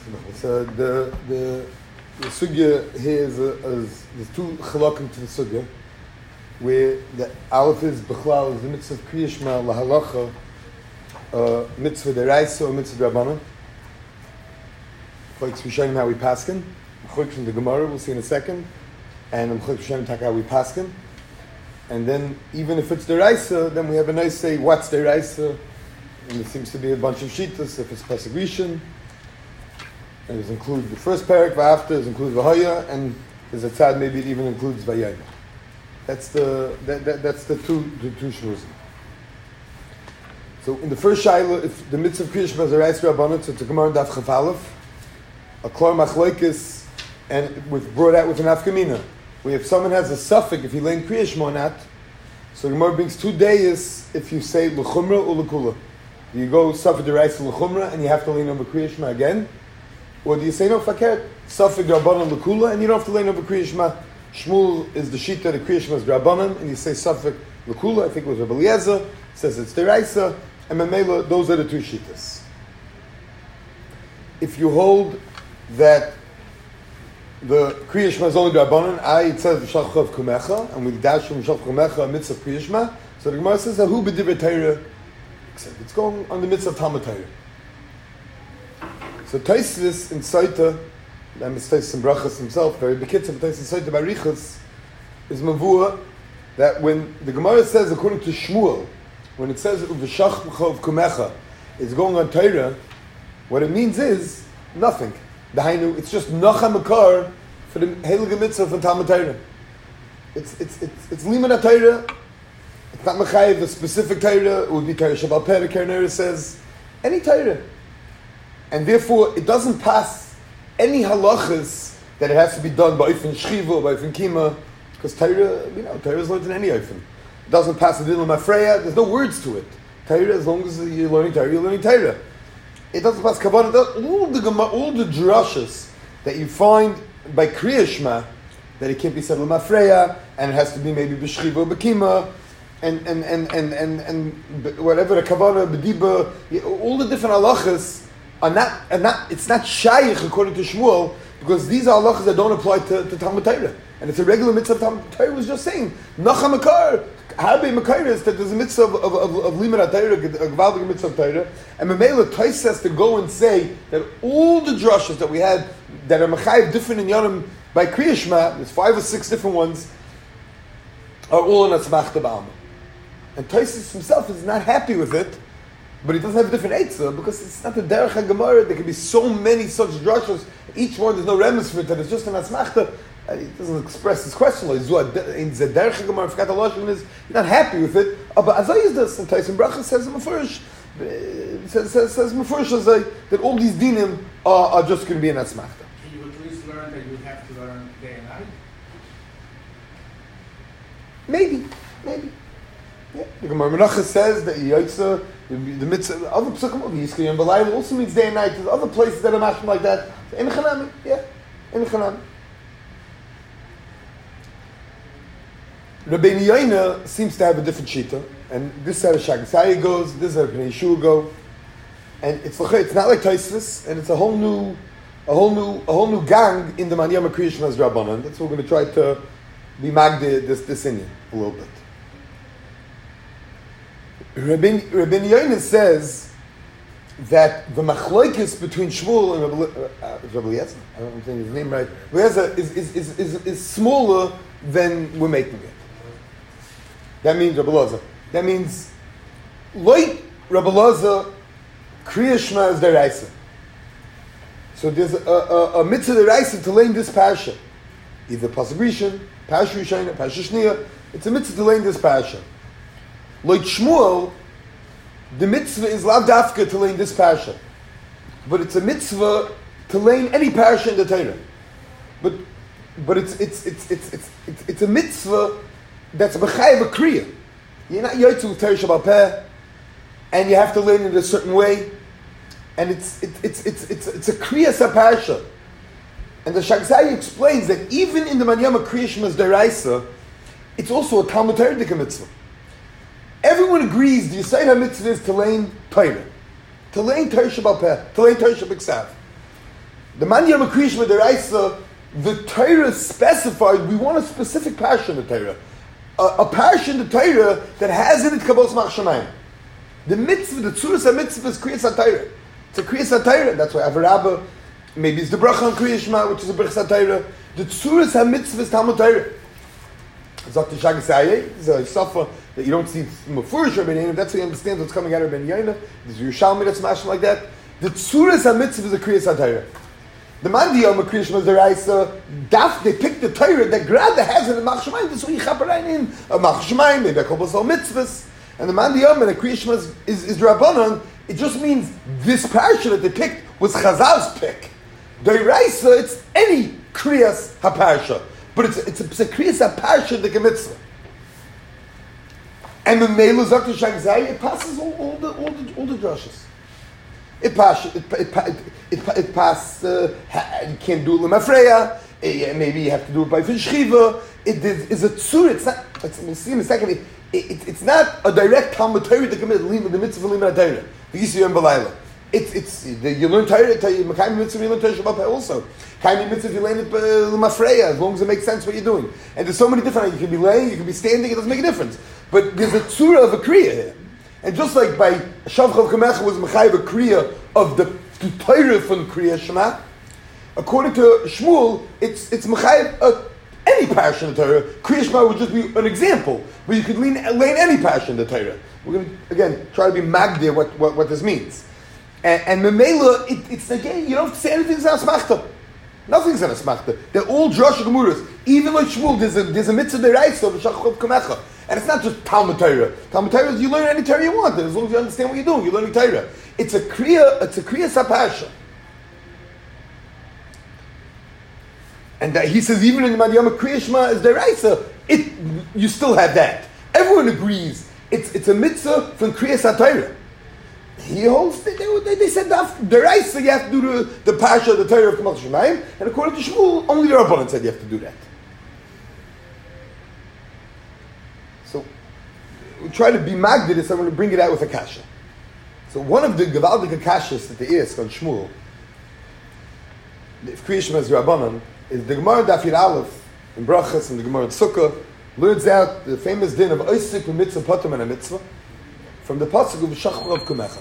So the sugya here is there's two chalakim to the sugya, where the aleph is b'chlal is the mitzvah of Kriya Shema lahalacha, mitzvah deraisa or mitzvah drabanan. Like we show him how we paskin. Chok from the Gemara we'll see in a second, and I'm chok Hashem talk how we paskin. And then even if it's deraisa, then we have a nice say what's deraisa, and there seems to be a bunch of shittas if it's pasuk rishon. And it includes the first parak, v'after, it includes v'haya, and there's a tzad, maybe it even includes v'yayim. That's the two shmuzim. So in the first shaila, if the mitzvah of Kriya Shema is a reis rabbanon, so it's a Gemara daf chaf aleph, a klor machlokes, and brought out with an afkamina. Where if someone has a suffix, if he learned Kriya Shema or not, so the Gemara brings 2 days if you say l'chumra or l'kula. You go suffix the reis l'chumra, and you have to lean over Kriya Shema again. Or do you say no fakir, suffix rabbanon l'kula, and you don't have to lean over Kriya Shema? Shmuel is the shita, the Kriya Shema is rabbanon, and you say suffix l'kula. I think it was Rabbi Eliezer says it's deraisa, and memela. Those are the two shitas. If you hold that the Kriya Shema is only rabbanon, it says v'shalch chav kumecha, and we dash from v'shalch kumecha a mitzvah of Kriya Shema. So the Gemara says who b'divrei Torah, except it's going on the mitzvah of Talmud Torah. So Tosfos in Soita, and it's Tosfos in Brachas himself, very bekitzer, but Tosfos in Soita by Riches, is mavua that when the Gemara says, according to Shmuel, when it says uv'shach b'chov kumecha, it's going on Torah, what it means is nothing. Dahainu, it's just nocha makar for the heilige mitzvah from Talmud Torah. It's limud Torah. It's not mechayev a specific Torah. It would be Torah Shabbat Peh. The Kernera says any Torah. And therefore, it doesn't pass any halachas that it has to be done by Oifen Shchiva or by Oifen Kima, because Torah, Torah is learned in any Oifen. It doesn't pass the Dilam Afreya, there's no words to it. Torah, as long as you're learning Torah. It doesn't pass Kavanah. All the drashas that you find by Kriya Shema, that it can't be said Dilam Afreya, and it has to be maybe B'Shchiva or B'Kima, and whatever, the Kavanah, B'Diba, all the different halachas, it's not shaykh according to Shmuel, because these are halachas that don't apply to Talmud Torah, and it's a regular mitzvah of Talmud Torah. Was just saying Nacha Makar, Harbe Makar is that there's a mitzvah of limud Torah, a gvaldig mitzvah of Torah, and Memela Tais has to go and say that all the drushes that we had that are mechayev different in Yonim by Kriya Shema, there's 5 or 6 different ones, are all in Atzmachta Ba'alma. And Tais himself is not happy with it. But he doesn't have a different eitzah, because it's not the derech HaGemara. There can be so many such drashos. Each one, there's no remes for it, and it's just an asmachta. He doesn't express his question. Like, in the derech HaGemara, forgot the lashon is, you're not happy with it. But Azay is this, and Tyson Bracha says Mefurish, says Mefurish that all these dinim are just going to be an asmachta. Can you at least learn that you have to learn day and night? Maybe. Yeah. The Gemara Menachos says that Yotza, the mitzvah, other psukim of Yisrael and B'layim also means day and night. There's other places that are mashma like that. In Chanami, in Chanami. Rabbeinu Yoina seems to have a different shita, and this side of Shagasai goes, this side of Pnei Yeshua go, and it's not like Tosfos, and it's a whole new gang in the Manyama Kriya Shema Rabbanan. That's what we're going to try to be magde this Indian a little bit. Rabbeinu Yoina says that the machlokes between Shmuel and Rabbi Eliezer, I don't think his name right, Eliezer is smaller than we're making it. That means Rabbi Eliezer. That means like Rabbi Eliezer, Kriya Shema is deraisa. So there's a mitzvah deraisa to learn this parsha, either pasuk rishon, parsha rishon, parsha shniya. It's a mitzvah to learn this parsha. Like Shmuel, the mitzvah is lav dafka to learn this parsha, but it's a mitzvah to learn any parsha in the Torah. But it's a mitzvah that's b'chayev a kriya. You're not yotzu with Torah Shabbat Peh, and you have to learn it a certain way, and it's a kriya sa parsha. And the Shagasai explains that even in the Manyama Kriya Shema deraisa, it's also a Talmud Torah mitzvah. Everyone agrees the Yisayid HaMitzvah is to learn Torah. To learn Torah Shabbat Peh, to learn Torah Shabbat Ksav. The man Yom Kriyish Deraisa, the Torah specified, we want a specific passion in the Torah. A passion in the Torah that has in it Kabbalas Machshamayim. The mitzvah, the tzuras ha-mitzvah is Kriyas HaTorah. It's a Kriyas HaTorah. That's why Avarabba, maybe it's the bracha on Kriyas Shema, which is a Brachas HaTorah. The tzuras ha-mitzvah is Talmud Torah. Zok Tishag Sayeh, it's a Safa that you don't see Mefurish or Ben Yaina. That's how you understand what's coming out of Ben Yaina. There's Yerushalmi that's mashing like that. The tzuras ha-mitzvah is a Kriyas HaTorah. The man Yom Kriyish Deraisa, they picked the Torah that Grad has in the Machshamayim. That's why you chaperein in a Machshamayim, maybe a couple of mitzvahs. And the man Yom and the Kriyish is Rabbanon. It just means this parasha that they picked was Chazal's pick. Deraisa, it's any Kriyas HaParasha, but it's a Kriyas HaParasha the mitzvah. And the Meilu Zakta Shagzai, it passes all the drushes. It passes. You can't do it lemafreya. Maybe you have to do it by fishchiva. It is a tzur. It's not. It's not a direct Talmud Torah to commit the mitzvah limud Torah. The Yisrael Balayla. You learn Torah. Mekayim mitzvah you learn Torah Shabbat also. Kayim mitzvah you learn it lemafreya as long as it makes sense what you're doing. And there's so many different. You can be laying. You can be standing. It doesn't make a difference. But there's a tzura of a kriya here. And just like by Shavchav Kamecha was Mechayiv a Kriya of the Torah from Kriya Shema, according to Shmuel, it's Mechayiv any passion in the Torah. Kriya Shema would just be an example, but you could lay any passion in the Torah. We're going to, again, try to be magdir what this means. And Memela, it's again, you don't have to say anything's an asmachta. Nothing's an asmachta. They're all Josh Gemuras. Even like Shmuel, there's a mitzvah deraisa of Shavchav Kamecha. And it's not just Talmud Torah. Talmud Torah is you learn any Torah you want. As long as you understand what you're doing, you're learning Torah. It's a Kriya Sapasha. And that he says even in the Madhyama Kriya Shema is Deraisa, you still have that. Everyone agrees. It's a mitzvah from Kriya Satayra. He holds, they said Deraisa you have to do the Pasha, the Torah of Kamal Shemayim, and according to Shmuel, only the Rabbanan said you have to do that. We try to be magdid, so I'm going to bring it out with a kasha. So one of the Gavaldik kashas that they ask on Shmuel, if Kriya Shema is Rabbanan, is the Gemara Daf Yud Aleph in Brachas and the Gemara in Sukkah learns out the famous din of Oisik Mitzvah Potem and a Mitzvah from the pasuk of Shachar of Kumecha.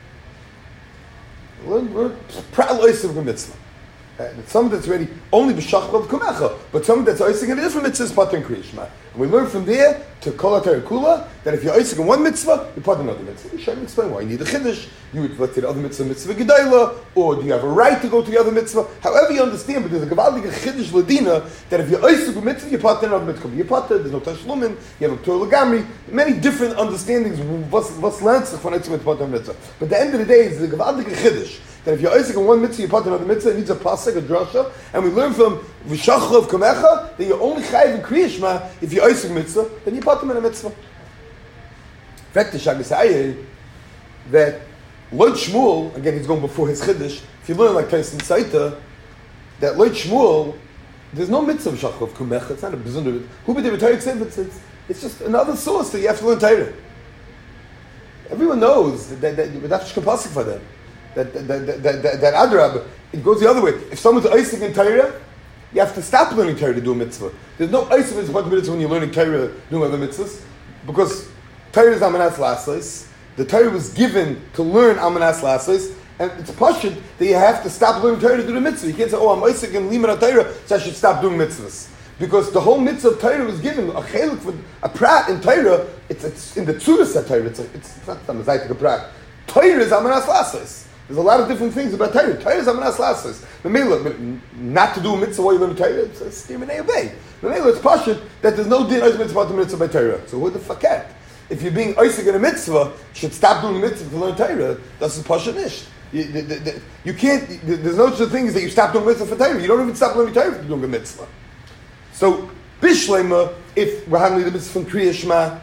Learn Pral Oisik Mitzvah. Some that's already only b'shachar of kumecha, but some that's oisik in a different mitzvah is pater and kriya shema. And we learn from there to kol haTorah kula that if you're oisik in one mitzvah, you pater another mitzvah. You should explain why you need a chiddush. You would let's say the other mitzvah gedayla, or do you have a right to go to the other mitzvah? However you understand, but there's a gavaldik chiddush ladina that if you're oisik with mitzvah, you pater another mitzvah. You pater, there's no tashlumin, you have a Torah lagamri, many different understandings. What's lantzach for mitzvah pater mitzvah? But at the end of the day, it's the gavaldik chiddush. That if you're Isaac in one mitzvah, you put another mitzvah, it needs a pasuk, a drasha, and we learn from V'shachar of Kamecha that you're only chayiv in Kriya Shema if you're Isaac mitzvah, then you put him in a mitzvah. In fact, the Shagasayeh, that Lloyd Shmuel, again he's going before his Chiddush, if you learn like Tyson Saita, that Lloyd Shmuel, there's no mitzvah V'shachar of Kamecha, it's not a bizarre, who be the Torah, it's just another source that you have to learn Torah. Everyone knows that that's pasuk for them. That Adrab, it goes the other way. If someone's Isaac in Torah, you have to stop learning Torah to do a mitzvah. There's no Isaac mitzvah when you're learning Torah doing other mitzvahs, because Torah is Amanas Lassos. The Torah was given to learn Amanas Lassos, and it's pashut that you have to stop learning Torah to do the mitzvah. You can't say, I'm Isaac in Limud Torah, so I should stop doing mitzvahs. Because the whole mitzvah of Torah was given, a chelik for a prat in Torah, it's in the tzuras of Torah, it's not a mosaic a prat. Torah is Amanas Lassos. There's a lot of different things about Torah. Torah is Amanas Lassos. The Mela, not to do a mitzvah while you learn Torah, it's a steam and obey. The Mela, it's pashut that there's no din mitzvah about the mitzvah by Torah. So what the fuck at? If you're being Isaac in a mitzvah, you should stop doing the mitzvah to learn Torah. That's a pashut nish. You can't, there's no such thing as that you stop doing mitzvah for Torah. You don't even stop learning Torah for doing a mitzvah. So, Bishlema, if we're handling the mitzvah from Kriya Shema,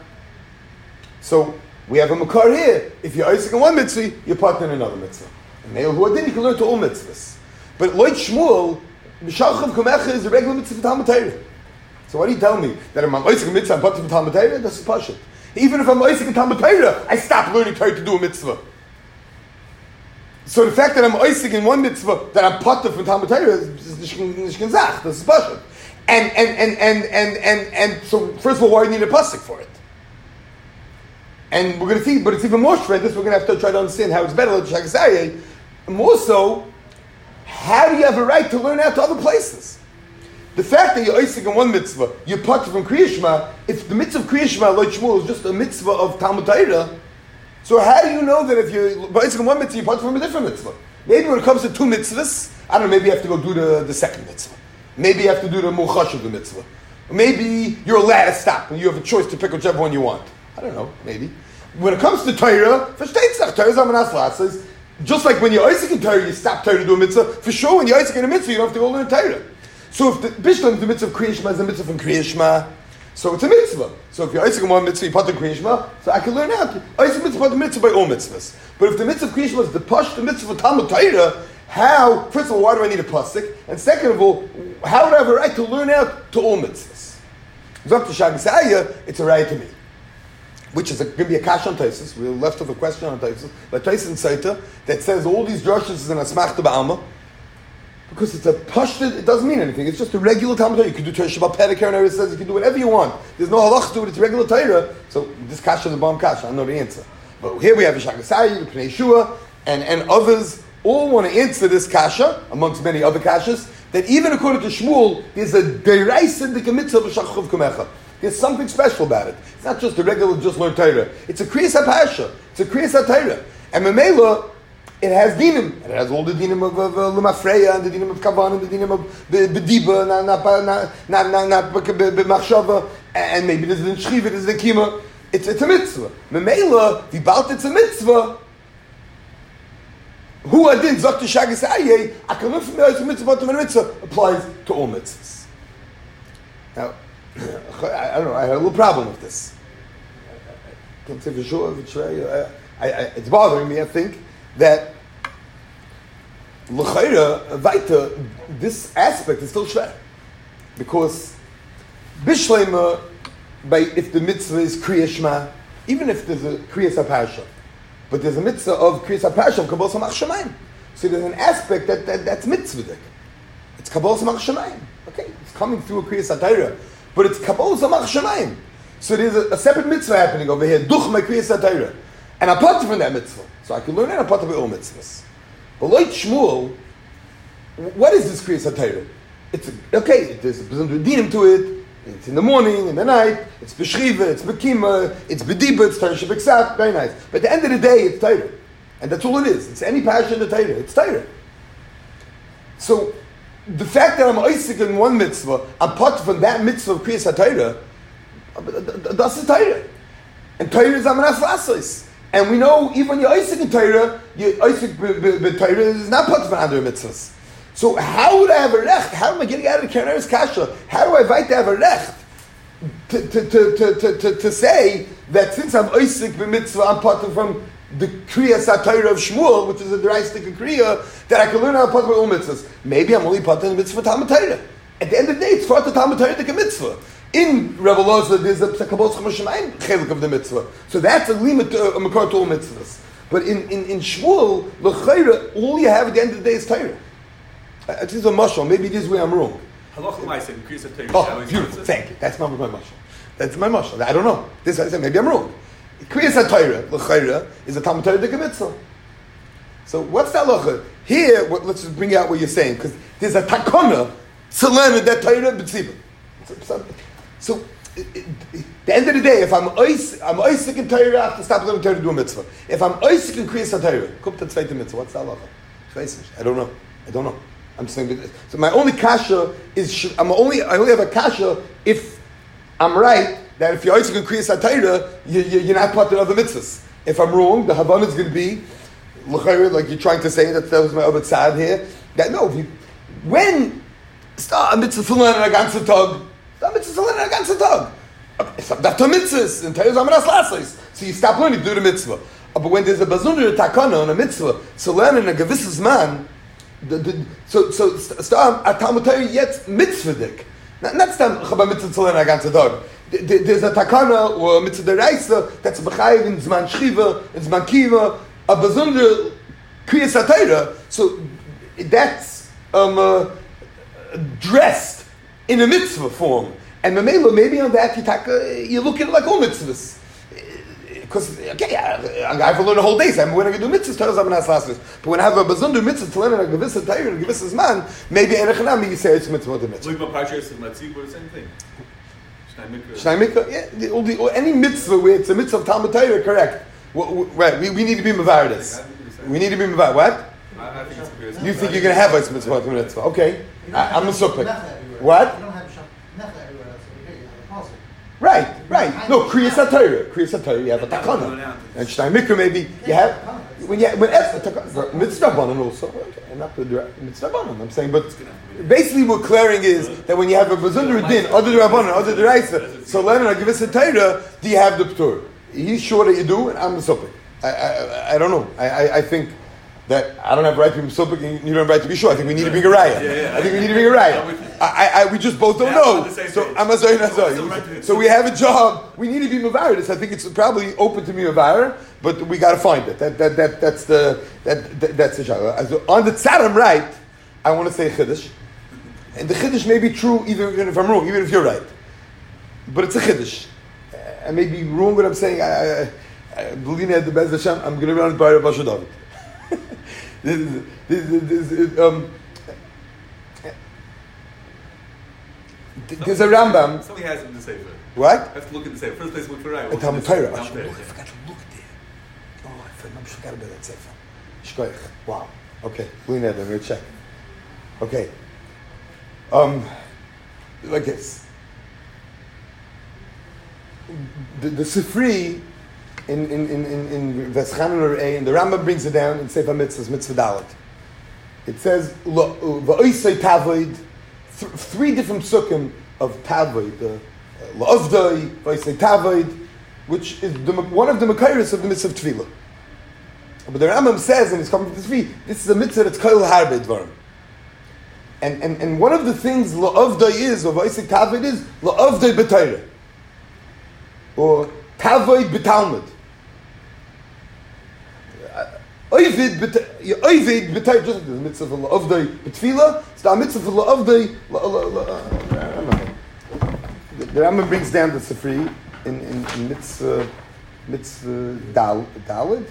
so we have a makar here. If you're Isaac in one mitzvah, you're part in another mitzvah. And Neil Huadin, you can learn to all mitzvahs. But Lloyd Shmuel, B'shachar Kumecha is a regular mitzvah for Talmud Torah. So what do you tell me? That if I'm Isaac in mitzvah, I'm part of Talmud Torah? That's a pashut. Even if I'm Isaac in Talmud Torah, I stop learning Torah to do a mitzvah. So the fact that I'm oisig in one mitzvah, that I'm potter from Talmud Torah, is nicht gesagt. This is passion. And so first of all, why do you need a pasuk for it? And we're going to see, but it's even more tremendous. We're going to have to try to understand how it's better. More so, how do you have a right to learn out to other places? The fact that you're oisig in one mitzvah, you're potter from Kriya Shema. If the mitzvah of Kriya Shema, like Shmuel, is just a mitzvah of Talmud Torah, so how do you know that if you're oisig in one mitzvah, you're potter from a different mitzvah? Maybe when it comes to two mitzvahs, I don't know, maybe you have to go do the second mitzvah. Maybe you have to do the muchash of the mitzvah. Maybe you're allowed to stop and you have a choice to pick whichever one you want. I don't know, maybe. When it comes to Torah, just like when you're oisig in Torah, you stop Torah to do a mitzvah. For sure, when you're oisig in a mitzvah, you don't have to go learn Torah. So if the Bishlam, the mitzvah of Kriya Shema is a mitzvah from Kriya Shema, so it's a mitzvah. So if you're oisig in one mitzvah, you put the Kriya Shema, so I can learn out. Oisig mitzvah, the mitzvah by all mitzvahs. But if the mitzvah of Kriya Shema is the push, the mitzvah of Talmud Torah, how, first of all, why do I need a pasuk? And second of all, how would I have a right to learn out to all mitzvahs? It's a right to me. Which is going to be a kash on Taisus. We're left with a question on Taisus. But Taisus Saita that says all these drushes is an asmachta ba'alma. Because it's a pashta, it doesn't mean anything. It's just a regular Talmud Torah. You can do Torah Shabbat Perek, and it says you can do whatever you want. There's no halach to it, it's regular Torah. So this kasha is a bomb kasha, I know the answer. But here we have Shagasai, Pnei Shua, and others all want to answer this kasha, amongst many other kashas, that even according to Shmuel, there's a deraisa in the mitzvah of Shachov Kamecha. There's something special about it. It's not just a regular, just learn Torah. It's a Kriyas HaPasha. It's a Kriyas HaTorah. And Memela, it has dinim. It has all the dinim of Lemafreya, and the dinim of Kavan, and the dinim of Bediba, not B'machshava, and maybe there's the Shchiva, there's the Kima. It's a mitzvah. Memela, the Balt, it's a mitzvah. Who adin zakti shagas aye? I can learn from the mitzvah to mitzvah applies to all mitzvahs. Now, I don't know. I had a little problem with this. I can't say for sure. It's bothering me. I think that l'chayra vayta this aspect is still shver because bishleima by if the mitzvah is kriya shema, even if there's a kriya sapasha. But there's a mitzvah of Kriyas HaPasha of Kabbalah Samach Shemayim. So there's an aspect that's mitzvah. It's Kabbalah Samach Shemayim. Okay, it's coming through a Kriyas HaTorah. But it's Kabbalah Samach Shemayim. So there's a separate mitzvah happening over here. Duch my Kriyas HaTorah. And I put from that mitzvah. So I can learn that and I put by all mitzvahs. But like Shmuel, what is this Kriyas HaTorah? It's okay, there's a dinim to it. It's in the morning, in the night, it's b'shriva, it's b'kima, it's b'diba, it's Torah Shabbat, very nice. But at the end of the day, it's Torah. And that's all it is. It's any passion in the Torah. It's Torah. So, the fact that I'm oisik in one mitzvah, I'm part from that mitzvah of Kriyas HaTorah, that's the Torah. And Torah is Amanas V'asos. And we know, even when you're oisik in Torah, your oisik b'Torah is not part of other mitzvahs. So how would I have a recht? How am I getting out of the Karaner's kasha? How do I invite to have a recht to say that since I'm oisik b'mitzvah, I'm part from the Kriyas HaTorah of Shmuel, which is a dreistik Kriya, that I can learn how to part of all mitzvahs. Maybe I'm only part of the mitzvah Talmud Torah. At the end of the day, it's part of Talmud Torah the mitzvah. In Rebbe Loza, there's a Kabbalah Shemayim chelik of the mitzvah. So that's a limit to a makar to all mitzvahs. But in Shmuel, l'chayra, all you have at the end of the day is Torah. It is a mashal. Maybe this way I'm wrong. Halacha ma'aseh, Kriyas HaTorah. Oh, beautiful. Thank you. That's not my mashal. That's my mashal. I don't know. This I said. Maybe I'm wrong. Kriyas HaTorah, l'chayra, is a Talmud Torah de mitzvah. So what's that halacha? Here, let's just bring out what you're saying because there's a takana to learn that Torah b'tzibah. So at the end of the day, if I'm oisik in Torah, I have to stop learning Torah to do a mitzvah. If I'm oisik in Kriyas HaTorah, kup the zweite mitzvah. What's that halacha? I don't know. I'm saying so. My only kasha is I only have a kasha if I'm right that if you're oisik in Kriyas HaTorah, you're not part of other mitzvahs. If I'm wrong, the Havana is going to be like you're trying to say that was my other side here. That no, when start a mitzvah to learn a ganze tag, a mitzvah to learn a ganze tag. It's not mitzvahs and Torah zamanas lasos. So you stop learning to do the mitzvah. But when there's a bazunder takana on a mitzvah, so learning a gewisses man. So stam a Talmud Torah yet mitzvahdik. Not stam chaba mitzvah to learn a ganze tag. There's a takana or a mitzvah deraisa that's b'chayiv in zman shchiva, in zman kiva, a bazunder Kriyas HaTorah, so that's dressed in a mitzvah form. And maybe on that you look at it like all mitzvahs. Because, okay, I have to learn a whole day, so when I do mitzvahs, Torah I'm not last. But when I have a bazunder mitzvah to learn a gewisse Torah and a gewisse man, maybe enechanami you say it's mitzvah to mitzvah. Look, my Parshas and Matzik were the same thing. Shnai Mikra, yeah, any mitzvah where it's a mitzvah of Talmud Torah, correct. Right, we need to be mevaridus. We need to be mevarid. What? I think it's clear. You think you're going to have a mitzvah to mitzvah? Okay, I'm a supik. What? You don't have nefla everywhere else. Okay, you have a puzzle. Right. No, Kriyas HaTorah, you have a takana. And Shnai Mikra maybe, you have, when mitzvah banan also, okay, and not the mitzvah banan, I'm saying, but basically what clearing is that when you have a bazunder din, other rabbanan, other deraisa, so learn a gewisse Torah, do you have the ptur? He's sure that you do, and I'm the supik. I don't know. I think that I don't have a right to be supik, and you don't have a right to be sure. I think we need to bring a raya. I think we need to bring a raya. We just both don't know. So I'm so we have a job. We need to be mevaridus. I think it's probably open to be mevarid, but we got to find it. That's the job. So on the tzad I'm right. I want to say chiddush, and the chiddush may be true even if I'm wrong, even if you're right. But it's a chiddush. I may be wrong what I'm saying. I believe at the best Hashem. I'm going to be on by Rabbi David. There's a Rambam. Somebody has it in the Sefer. What? I have to look in the Sefer. First place to look for right. Talmud Torah. I forgot to look there. Oh, I forgot about that Sefer. Shkoich. Wow. Okay. Lean at them. We're check. Okay. Like this. The Sifri in Veschanan or A, and the Rambam brings it down in Sefer Mitzvahs, Mitzvah Dalet. It says va'oisei tavoid, three different psukim of tavoid, la'ovdoi, va'oisei tavoid, which is one of the makairos of the mitzvah of tefillah. But the Rambam says, and he's coming to this is a mitzvah that's kol harbe dvarim. And one of the things la'ovdoi is, or va'oisei tavoid is la'ovdoi b'Torah, or tavoid b'Talmud. Oivid b'Torah, just like the mitzvah of la'ovdoi b'tefillah, it's the mitzvah of la'ovdoi. The Rambam brings down the Sifri in mitzvah Daled.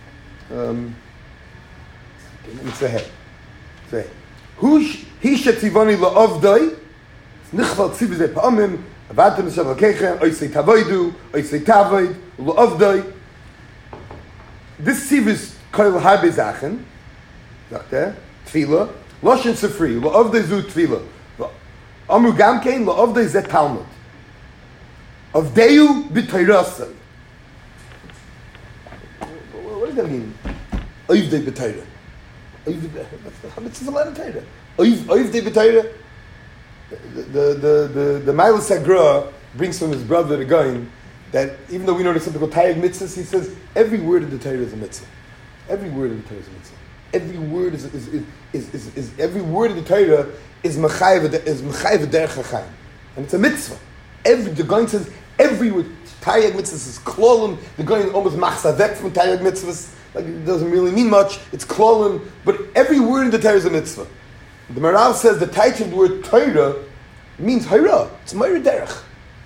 Mitzvah He. He shetzivoni la'ovdoi, nichval tzivizei pa'amim, avatem Hashem l'keichem, oisei tavoidu, oisei tavoid, la'ovdoi. This tziv is kol harbe zachen, tefillah, loshen Sifri, la'ovdoi zu tefillah. Amru gamkein, la'ovdoi zet Talmud. Avdeu b'Torah. What does that mean? Avdei b'Torah. How much is a lot of Torah? Avdei b'Torah. The Milo Sagra brings from his brother the Gaon that even though we know there's something called Tayag mitzvahs, he says every word of the Torah is a mitzvah. Every word of the Torah is a mitzvah. Every word is every word of the Torah is mechayev derech hachaim, and it's a mitzvah. The Gaon says every word. Tayag mitzvahs is klolim. The Gaon almost machsavek from Tayag mitzvahs. Like it doesn't really mean much. It's klolim, but every word in the Torah is a mitzvah. The Maral says the title of the word Torah means hayra. It's meira derech.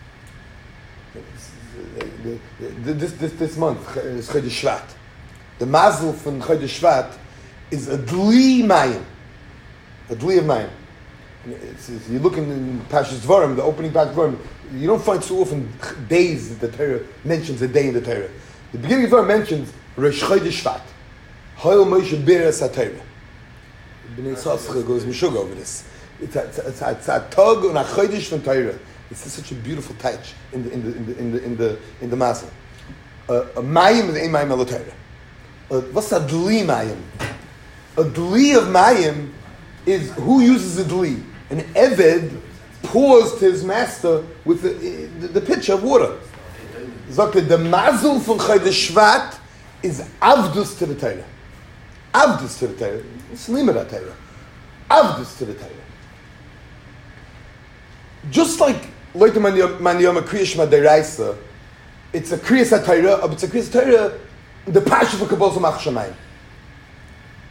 This month is Chodesh Shvat. The mazel from Chodesh Shvat is a dli mayim, a dli of mayim. You look in Parshas Dvarim, the opening Parshas Dvarim, you don't find so often days that the Torah mentions a day in the Torah. The beginning of the Dvarim mentions Rosh Chodesh Shvat. Hoil Moshe Beres HaTorah. Bnei Sascha goes Meshuggah over this. It's a tog and a chodesh from Torah. It's such a beautiful touch in the mazel. A mayim is a mayim el Torah. What's a dli mayim? A dli of mayim is who uses a dli. An eved pours to his master with the pitcher of water. The mazel from chodesh Shvat is avdus to the Torah. Avdus to the Torah. It's limit Torah. Avdus to the Torah. Just like Loite Maniyama Kriyas Shema Deraisa, it's a Kriyas HaTorah, but it's a Kriyas HaTorah, the Pasha for Kabbalah Samach Shamayim.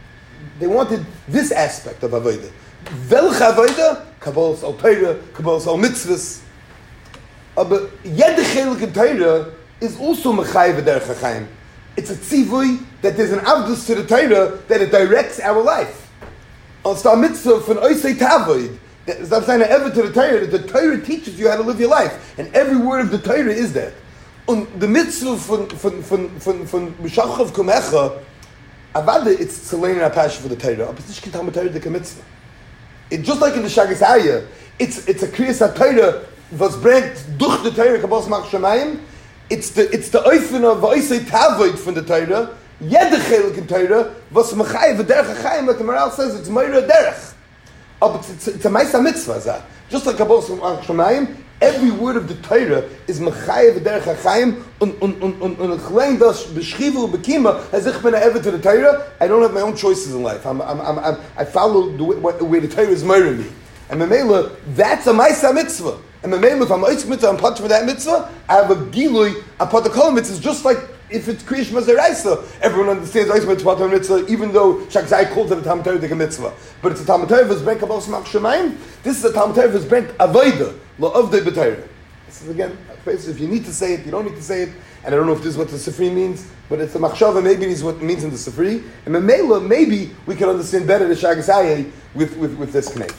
They wanted this aspect of avodah. Welch avodah? Kabbalas al Torah, Kabbalas al mitzvahs. Aber jede chelik in Torah is also mechayev derech hachaim. It's a tzivui that there's an avdus to the Torah that it directs our life. It's the mitzvah von oisei tavoid. That's not saying ever to the Torah, that the Torah teaches you how to live your life. And every word of the Torah is that. And the mitzvah von Mishachav Kumecha, avada, it's tzelein and apash for the Torah. Aber it's nicht kein Talmud Torah, the mitzvah. It's just like in the Shagasaya, it's a kriyas ha-Torah, was bringt durch the Torah, Kabbalas mach Shemayim. It's the oifen of oisei tavoid from the Torah, jede chelik in Torah, was mechayev derech hachaim, like the Maral says, it's meira derech. But it's a Maisa mitzvah. Just like Kabbalas mach Shemayim, every word of the Torah is mechayev derech hachaim, und chlein das beschrivu bekima, as ich bin ever to the Torah, I don't have my own choices in life. I follow the way the Torah is murdering me. And Memela, that's a Maisa mitzvah. And Memela, if I'm oitzik mitzvah, I'm part for that mitzvah, I have a gilui, I'm part of the kol mitzvah. It's just like if it's Kriyish Mazaraisa. Everyone understands oitzik mitzvah, part of mitzvah, even though Shakzai calls it a Talmud Torah, a mitzvah. But it's a Talmud Torah, v'zbenk Kabbalas mach Shemayim. This is a Talmud Torah, v'zbenk avodah, la'avdei b'Torah. This is again, if you need to say it, you don't need to say it. And I don't know if this is what the Sifri means, but it's a machshava, maybe it's what it means in the Sifri. And Memela, maybe we can understand better the Shagasai with this knech.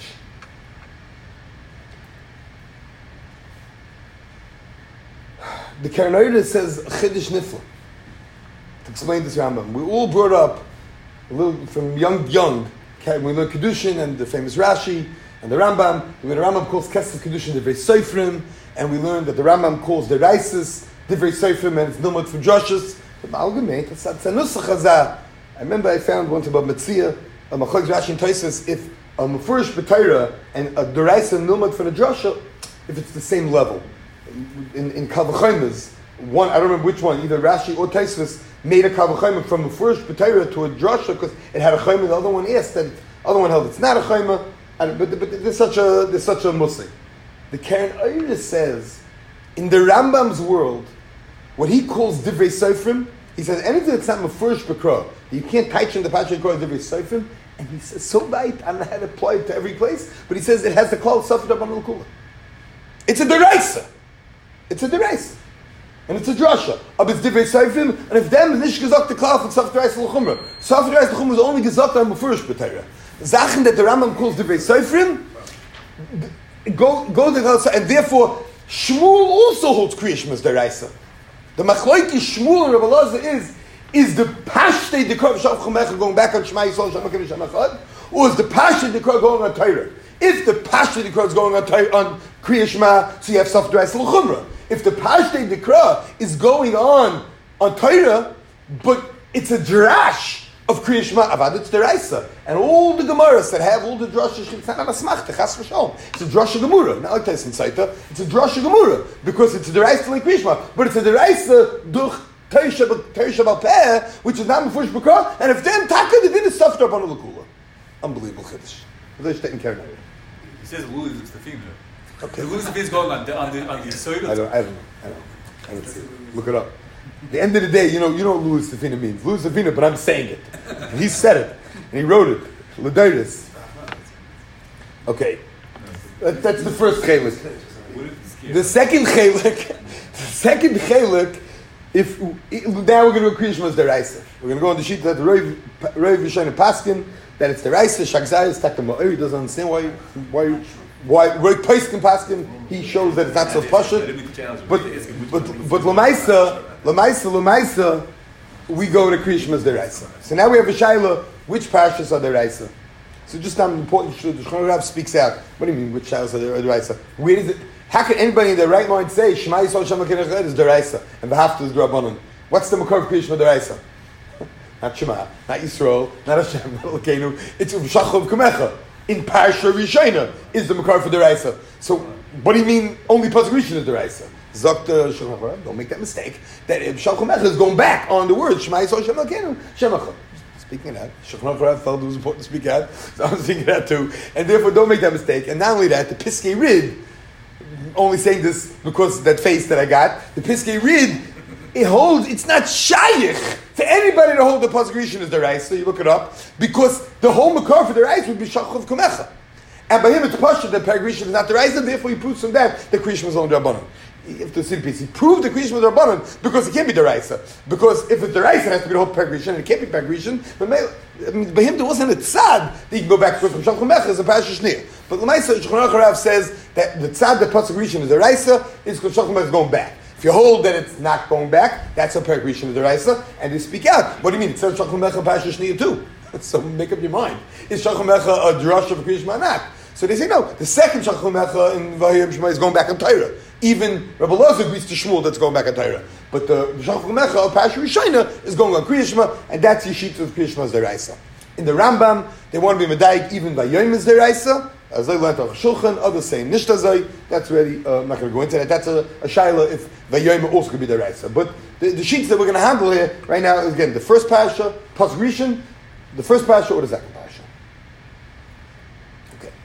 The Keren Orah says Chiddush Nifla to explain this Rambam. We all brought up a little from young. We learned Kedushin and the famous Rashi and the Rambam. The Rambam calls Kesef Kedushin Divrei Seifrim, and we learned that the Rambam calls the Reises Divrei Seifrim, and it's Nilmud for Drushes. But Ma'algamate, it's a Nusach Hazah. I remember I found once about Metzia, a Machlokes Rashi and Tosfos, if a Mefurish B'Torah and a Deraisa Nilmud for the Drusha, if it's the same level. In Kavachimas, one, I don't remember which one, either Rashi or Tosfos made a Kavachima from the first B'Torah to a Drasha because it had a Chayma. The other one asked that, the other one held it's not a Chayma, but there's such a musik. The Keren Orah says, in the Rambam's world, what he calls Divrei Seifrim, he says anything that's not Mefurish B'Kra, you can't touch in the Pasha Kra Divrei Seifrim, and he says, so right, I don't know how to apply it to every place, but he says it has the Klal Safed up on the Kula. It's a Deraisa. It's a Deraisa. And it's a Drasha. But it's Divrei Seifrim, and if them is nicht gesagt the Klal from Safed Deraisa L'Chumra. Safed Deraisa L'Chumra is only gesagt on Mefurish B'Torah. Zachen that the Rambam calls Divrei Seifrim, go to the, and therefore Shmuel also holds Kriyish as Deraisa. The Machlokes Shmuel and Rabbi Elazar is the Pashtei Dekar V'Shav Chamecha going back on Shema Yisrael Shem HaKadosh Echad, or is the Pashtei Dekar going on Torah? If the Pashtei Dekar is going on Kriya Shema, so you have Safed Deraisa L'Chumra. If the Pashtei Dekar is going on Torah, but it's a drash of Kriya Shema, avad it's Deraisa, and all the Gemaras that have all the drashas, it's not a Masmachta, Chas V'Shalom. It's a drasha Gemura, not like Tyson Saita. It's a drasha Gemura because it's a Deraisa like Kriya Shema, but it's a Deraisa durch Teisha Bal Peh, which is not Mefurish B'Kra, and if them Taka, they did it Safed up on the L'Kula. Unbelievable Chiddush. They're taking care of it. He says Louis is the female. Okay. The Louis is going on the soil. I don't know. I don't see it. Look it up. At the end of the day, you know what Louis Safina means. Louis Safina, but I'm saying it. And he said it. And he wrote it. L'Deiris. Okay. That's the first chelik. The second chelik, if now we're going to do Kriya Shema's Deraisa. We're going to go on the sheet that the Rav Yishayna Paskin, that it's Deraisa, Shakzai is Takam Ma'ir, doesn't understand why Roy Paiskin Paskin, he shows that it's not so pashut. But Lamaisa, we go to Kriya Shema's Deraisa. So now we have a Shaila, which parashas are Deraisa? So just an important issue, the Shulchan Aruch speaks out. What do you mean, which Shailas are Deraisa? Where is it? How can anybody in their right mind say Shema Yisrael Shem HaKadosh Echad is Deraisa and V'hafta is Drabanan? What's the Makor of Kriya Shema Deraisa? Not Shema, not Yisrael, not Hashem, not Elokeinu. It's Shachav Kumecha. In Parsha Rishayna is the Makar for Deraisa. So, what do you mean only Pasuk Rishon is Deraisa? Zok Shulchan Aruch, don't make that mistake. That Shulchan Aruch is going back on the words Shema Yisrael Shem HaKadosh Shemacha. Speaking of that, Shulchan Aruch felt it was important to speak out, so I was thinking that too. And therefore, don't make that mistake. And not only that, the Piskei Rid, only saying this because of that face that I got, the Piskei Rid, it holds, it's not Shayich to to anybody to hold the Pasuk Rishon is the Raisa, you look it up, because the whole Makar for the Raisa would be Shachov Kumecha. And by him it's Pasha that Perek Rishon is not the Raisa, therefore he proves from that the Kriyishma is only Rabbanon. You have to see piece. He proved the Kriyishma is Rabbanon because it can't be the Raisa. Because if it's the Raisa, it has to be the whole Perek Rishon, and it can't be Perek Rishon. But by him there wasn't a tzad that you can go back to because Shachov Kumecha is a Pasha Shnir. But L'maisa, Shulchan Aruch Rav says that the tzad that Pasuk Rishon is the Raisa is because Shachov Kumecha is going back. If you hold that it's not going back, that's a Perek Rishon of the Raisa, and they speak out. What do you mean? It says Shachol Mecha Pasha Shniyah too. So make up your mind. Is Shachol Mecha a drush of a Kriyishma or not? So they say no. The second Shachol Mecha in Vayim Shema is going back on Torah. Even Rabbi Loza agrees to Shmuel that's going back on Torah. But the Shachol Mecha of Pasha Rishona is going on Kriyishma, and that's Yeshit of Kriyishma as the Raisa. In the Rambam, they want to be Medaik even Vayim is the Raisa. As I learned on Shulchan, others say Nishtazai. That's really, I'm not going to go into that. That's a Shaila if Vayom also could be the Raisa. But the sheets that we're going to handle here right now is again the first Pasha, Pasuk Rishon, the first Pasha or the second Pasha. Okay.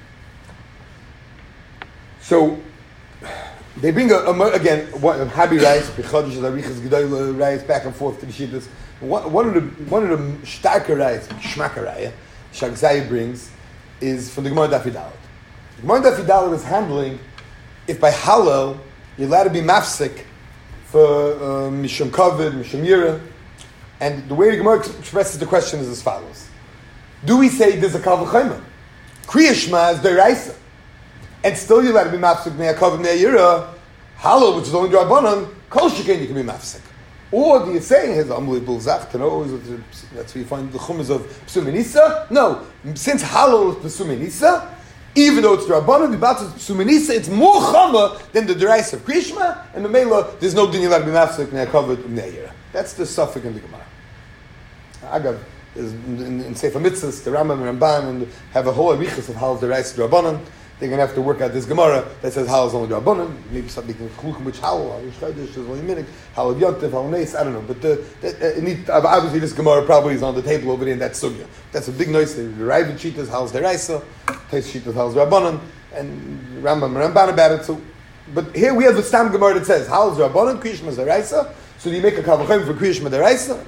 So they bring again Habi Reis, Bechadish Arichas Gedolah Reis back and forth to the Shittas. One of the starker Reis, Shmaka Raya, Shagzai brings is from the Gemara Daf Yudaled. The Gemara Daf Yudaled is handling if by Hallel you're allowed to be mafsik for Mishum Kavod, Mishum Yira, and the way the Gemara expresses the question is as follows: do we say there's a Kal V'Chayma? Kriya Shema is Deraisa, and still you're allowed to be mafsik Nei Kavod Nei Yira, Hallel, which is only Drabanan, Kol Shekain you can be mafsik. Or do you say his unbelievable zach to know that's where you find the chumas of Psum Nisa? No, since Hallel is Psum Nisa, even though it's the Rabbanon, the Batzah is Psum Nisa, it's more chama than the Derais of Krishma, and the Mela, there's no din you'll be mafsik Nei Kavod Nei Yira. That's the suffix in the Gemara. Agav is in Sefer Mitzvahs, the Rambam and Ramban, and have a whole arichas of Hallel Derais of Rabbanon. They're going to have to work out this Gemara that says Hallel is only Rabbanon. Maybe something can chlukim which Hallel, Hallel Shchadish, there's only Minik, Hallel Yontif, Hallel Neis, I don't know. But obviously this Gemara probably is on the table over there in that sugya. That's a big noise. The Ravid Shitas, Hallel's Deraisa, Tais Shitas, Hallel's Rabbanon, and Rambam and Ramban about it. So, but here we have the Stam Gemara that says Hallel's Rabbanon, Kriyishma is Deraisa. So do you make a Kavachem for Kriyishma Deraisa?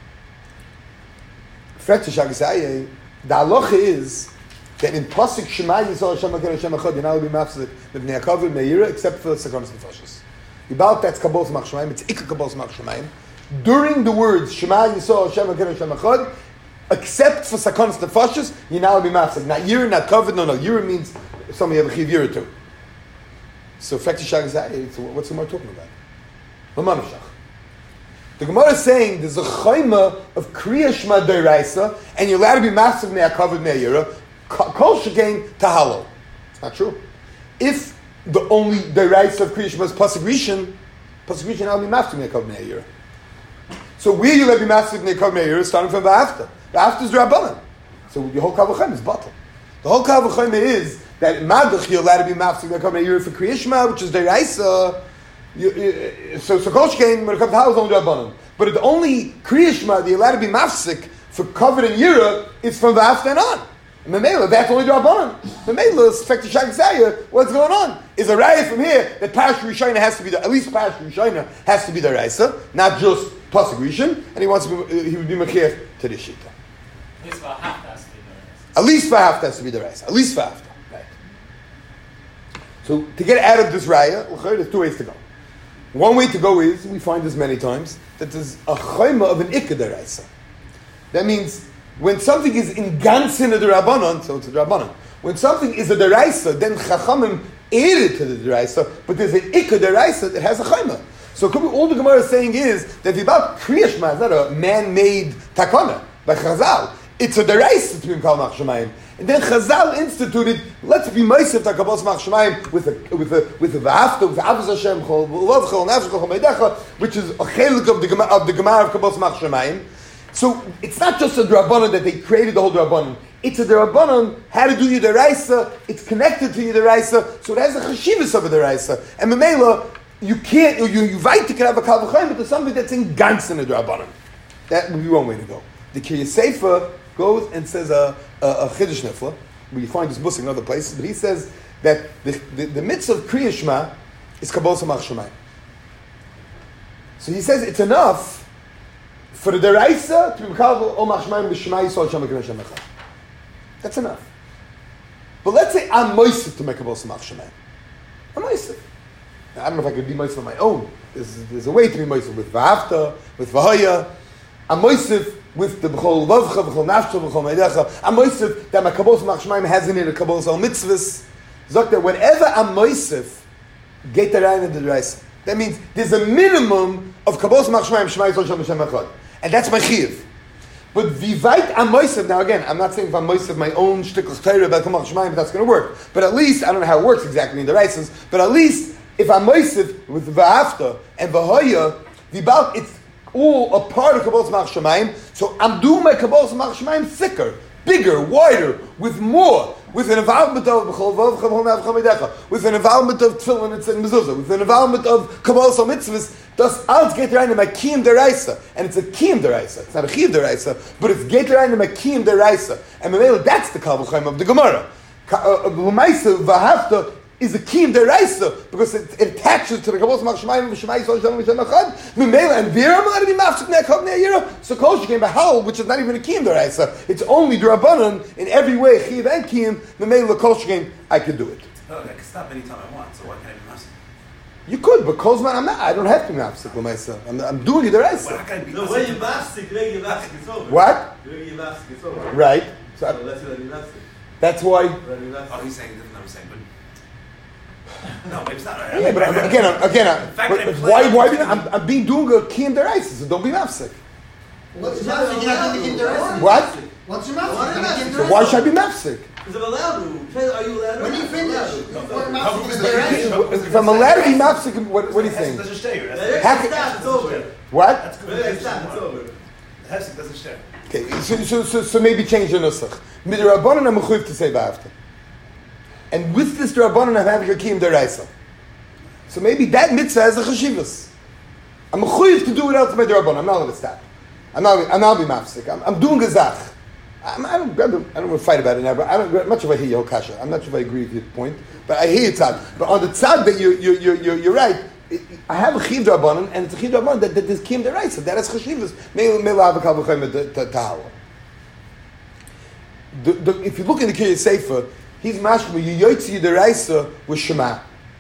Frekta Shagasayeh, the halacha is that in Pasuk Shema Yisrael Hashem HaKadosh Hashem Echad, you're not allowed to be mafsik B'nei HaKavod Me'ira except for Sakanos Nefashos. About that's Kabbalah Samach Shemayim, it's Ikka Kabbalah Samach Shemayim. During the words Shema Yisrael Hashem HaKadosh Hashem Echad, except for Sakanos Nefashos, you're not allowed to be mafsik. Not Yira, not Kavod, no. Yira means somebody have a Chiv Yira too. So Frekti Shag is what's the Gemara talking about? L'manashach. The Gemara is saying there's a chayma of Kriya Shema Deiraisa, and you're allowed to be mafsik B'nei HaKavod Me'ira. Kol Shekain to Hallel. It's not true. If the only the rights of Kriya Shema is Pasuk Rishon I'll be mafsik B'nei HaKavod Me'ira. So where you let be mafsik B'nei HaKavod Me'ira starting from V'afta. V'afta is Rabbanan. So your whole Kavachem is batal. The whole Kavachem is that Madach you're allowed to be mafsik B'nei HaKavod Me'ira for Kriya Shema, which is the Raisa. So Kol Shekain when it comes to Hallel is only Rabbanan. But the only Kriya Shema that you're allowed to be mafsik for Kavod and Yira is from V'afta and on. Memela, that's only Rabbanan. Memela is Fekti Shag. What's going on? Is a raya from here that Pash Rishayna has to be at least Pash Rishayna has to be the Raisa, not just Pasuk Rishon, and he wants to be, he would be Mechir to the Shita. At least for half has to be the Raisa. At least for half has to be the Raisa. At least for half. Right. So to get out of this raya, there's two ways to go. One way to go is, we find this many times, that there's a chayma of an ikka deraisa. That means when something is in gansin of the Rabbanon, so it's a Rabbanon. When something is a deraisa, then Chachamim added to the deraisa, but there's an ikka deraisa that has a chayma. So all the Gemara is saying is that about Kriya Shema is not a man-made takana by Chazal. It's a deraisa to be called Mach Shemayim. And then Chazal instituted, let's be Meisef Takabos Mach Shemayim with the V'afta, with Avos Hashem, Lovchol, Nafshchol, Chomeidecha, which is a chelik of the Gemara of Kabos Mach Shemayim. So it's not just a Drabanan that they created the whole Drabanan. It's a Drabanan, how to do your deraisa, it's connected to your deraisa, so it has a chashivas of a deraisa. And Memela, you can't, you invite to have a Kavachayim, but there's something that's in Gans in a Drabanan. That would be one way to go. The Kiryas Sefer goes and says a Chiddush Nifla. We find this musik in other places, but he says that the mitzvah of Kriya Shema is Kabbalah Samach Shemayim. So he says it's enough For the deraisa, to be mekabel ol machshmayim b'shema yisrael shem HaKadosh Hashem echad. That's enough. But let's say I'm moisef to mekabel some machshmayim. I'm moisef. I don't know if I could be moisef on my own. There's a way to be moisef with v'afta, with v'haya. I'm moisef with the b'chol vavcha, b'chol nafsha, b'chol meidecha. I'm moisef that my kabbalah machshmayim has in it a kabbalah al mitzvahs. Zok that whenever I'm moisef, get the rein in the deraisa. That means there's a minimum of kabbalah machshmayim shema yisrael shem Hashem echad, and that's my chiyuv. But vivait I'm moisef. Now again, I'm not saying if I'm moisef my own shtickl Torah about kabbalah machshmayim, that's going to work. But at least I don't know how it works exactly in the deraisas. But at least if I'm moisef with v'afta and v'hoya, v'bal, it's all a part of kabbalah machshmayim. So I'm doing my kabbalah machshmayim thicker, bigger, wider, with more. With an involvement of with an involvement of tefillin and mezuzah, with an involvement of kabbalah mitzvahs, das alles geht rein in my kiyum deraisa, and it's a kiyum deraisa. It's not a chiyuv deraisa, but it's geht rein in my kiyum deraisa, and that's the kal v'chaim of the Gemara. L'maisa v'hafta is a kiyum deraisa because it attaches to the kabbalah machshmayim v'shema yisrael shem Hashem echad. Memela and there I'm going to be mafsik ne'echad ne'yira. So kol shekain b'hal, which is not even a kiyum deraisa. It's only drabanan in every way chiyuv and kiyum. Memela kol shekain I can do it. Oh, I can stop anytime I want. So why can't I be mafsik? You could, but kolzman I'm not. I don't have to be mafsik l'maisa. I'm doing the deraisa. Why can't I be No, when you mafsik, it's over. What? When you mafsik, it's over. Right. So So let's say that you mafsik. that's why. Oh, he's saying different than I'm saying, but no, maybe it's not right. Yeah, but again, why? I'm being doing a kiyum deraisa, so don't be mafsik. What's your mouth? You're not going to get the What? What's your mouth? So why should I be mafsik? Because I'm allowed to. Are you allowed to? When you finish, before mouth is If I'm allowed to be mafsik, what are you saying? Doesn't stay here. How can- Stop, it's over. What? That's When they stop, it's over. The hefsek doesn't stay. Okay, so maybe change the nusach. Midrabanan I'm mechuyev to say v'afta. And with this drabanan I'm having a kiyum deraisa. So maybe that mitzvah has a chashivas. I'm mechuyev to do it else by drabanan. I'm not going to stop. I'm not be mafsik. I'm doing a zach. I don't want to fight about it now, but I'm not much if I hear your kasha. I'm not sure if I agree with your point, but I hear your tzad. But on the tzad that you're right. I have a chiv drabanan, and it's a chiv drabanan that is kiyum deraisa. That is chashivas. Meila have a kal v'chaim tahara. If you look in the Kiryas Sefer, he's mashma yoytzi deraisa with shema.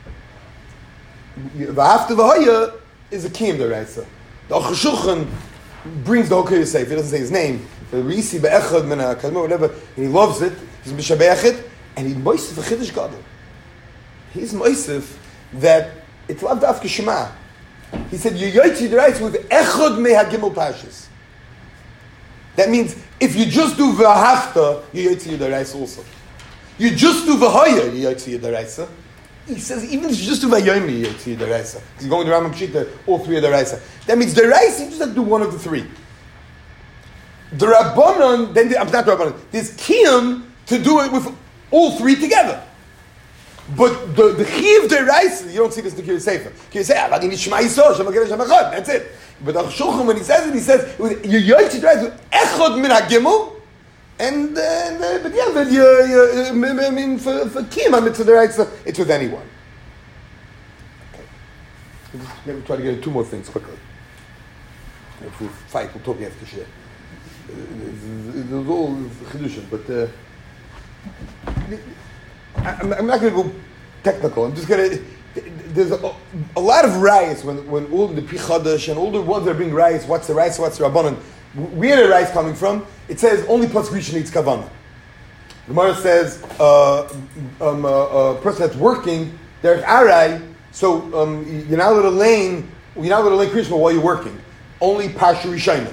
V'afta v'hoya is a kiyum deraisa. The Aruch HaShulchan brings the whole Kiryas Sefer. He doesn't say his name. The Risi be'echad min ha'kazma, whatever. And he loves it. He's mishabeach it, and he moisef a chiddush gadol. He's moisef that it's lav dafka shema. He said yoytzi deraisa with echad me ha'gimel pashas. That means if you just do v'hafta, you yotzi yedaraisa also. You just do v'haya, you yotzi yedaraisa. He says even if you just do v'yomi, you yotzi yedaraisa. He's going to Rambam Pshita, all three yedaraisa. That means deraisa, you just have to do one of the three. The Rabbanon, I'm not Rabbanon, there's kiyum to do it with all three together. But the chiv deraisa, you don't see this in the Kiryas Sefer. Kiryas Sefer, I need Shema Yisrael, Shema Gerish HaMachad, that's it. But the Shulchan, when he says it, he says you yoytzi deraisa with echad min hagimel, and but yeah, but I mean for kiyum mitzvah deraisa, it's with anyone. Okay, we'll just maybe try to get into two more things quickly. If we fight, we'll talk after shit. There's all chiddushim, but I'm not going to go technical. I'm just going to. There's a lot of riots when all the Pichadash and all the ones that are being riots, what's the rice, what's the Rabbanon? Where the rice coming from? It says only Pasuk Rishon needs Kavanah. Gemara says a person that's working, there's Arai, so you're not allowed to lane Krishna while you're working. Only Pashu Rishayna.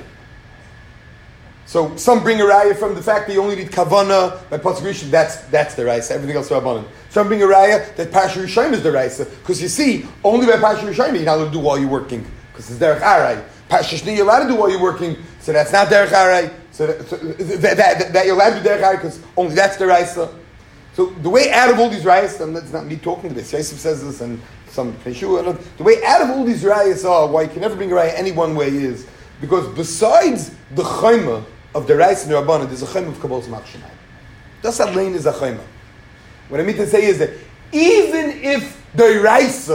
So some bring a raya from the fact that you only need kavana by pasuk rishon. That's the raisa. Everything else is rabbanon. Some bring a raya that pasuk rishon is the raisa because you see only by pasuk rishon you're not allowed to do while you're working because it's derech aray. Pasuk shni you're allowed to do while you're working, so that's not derech aray. So that you're allowed to do derech aray because only that's the raisa. So the way out of all these rayas, and that's not me talking to this. Yosef says this, and some Yeshua. The way out of all these rayas are why you can never bring a raya any one way is because besides the chayma of the rice and the Rabbanan, there's a chayma of Kabbalah Machshamayim. That's that lane is a chayma. What I mean to say is that even if the rice